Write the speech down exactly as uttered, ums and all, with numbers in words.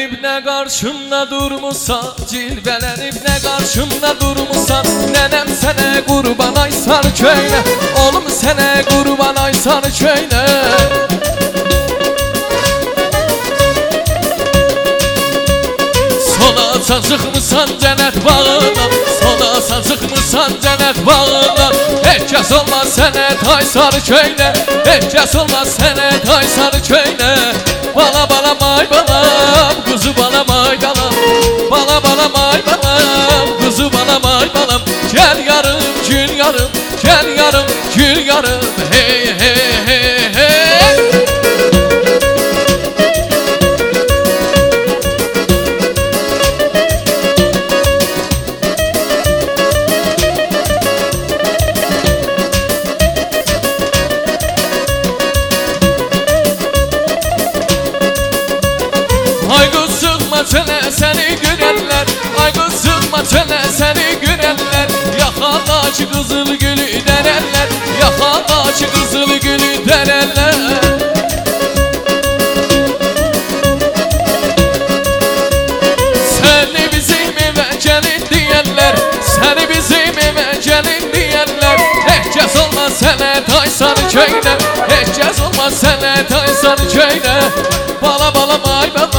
Cilvelenip ne karşımda durmuşsan, cilvelenip ne karşımda durmuşsan, nenem sene kurban aysar köyne, oğlum sene kurban aysar köyne. Sola sancıkmısan cennet bağına, sola sancıkmısan cennet bağına. Herkes olmaz senet aysar köyne, herkes olmaz senet aysar köyne. Bala bala may balam, kuzu bala may balam, bala bala may balam, kuzu bala may balam. Gel yarım gül yarım, gel yarım gül yarım, hey hey hey hey. Ay kızıma çene seni gülenler, ay kızıma çene seni gülenler. Yakalaç kızıl gülü derenler, yakalaç kızıl gülü derenler. Seni bizim eve gelin diyenler, seni bizim eve gelin diyenler. Herkes olmaz senet aysar köyne, herkes olmaz senet aysar köyne. Bala bala may bala,